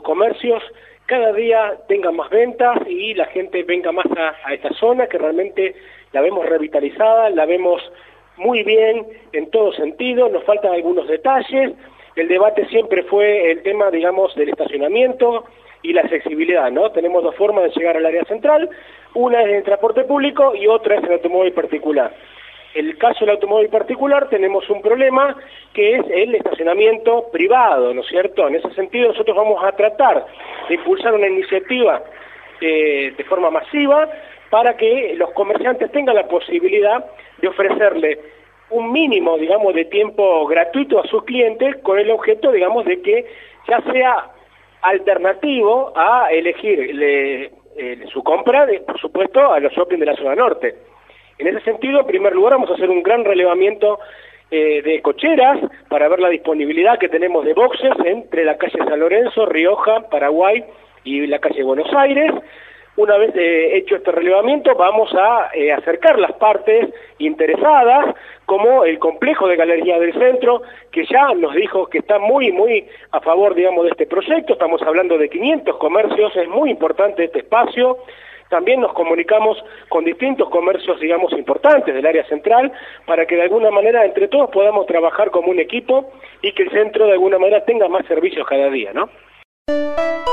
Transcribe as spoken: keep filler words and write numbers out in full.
comercios cada día tengan más ventas y la gente venga más a, a esta zona, que realmente la vemos revitalizada, la vemos muy bien en todo sentido. Nos faltan algunos detalles. El debate siempre fue el tema, digamos, del estacionamiento y la accesibilidad, ¿no? Tenemos dos formas de llegar al área central, una es en el transporte público y otra es en el automóvil particular. En el caso del automóvil particular tenemos un problema que es el estacionamiento privado, ¿no es cierto? En ese sentido nosotros vamos a tratar de impulsar una iniciativa eh, de forma masiva para que los comerciantes tengan la posibilidad de ofrecerle un mínimo, digamos, de tiempo gratuito a sus clientes con el objeto, digamos, de que ya sea alternativo a elegir le, eh, su compra, de, por supuesto, a los shopping de la zona norte. En ese sentido, en primer lugar, vamos a hacer un gran relevamiento eh, de cocheras para ver la disponibilidad que tenemos de boxes entre la calle San Lorenzo, Rioja, Paraguay y la calle Buenos Aires. Una vez eh, hecho este relevamiento, vamos a eh, acercar las partes interesadas, como el complejo de Galería del Centro, que ya nos dijo que está muy, muy a favor, digamos, de este proyecto. Estamos hablando de quinientos comercios, es muy importante este espacio. También nos comunicamos con distintos comercios, digamos, importantes del área central, para que de alguna manera entre todos podamos trabajar como un equipo y que el centro de alguna manera tenga más servicios cada día, ¿no?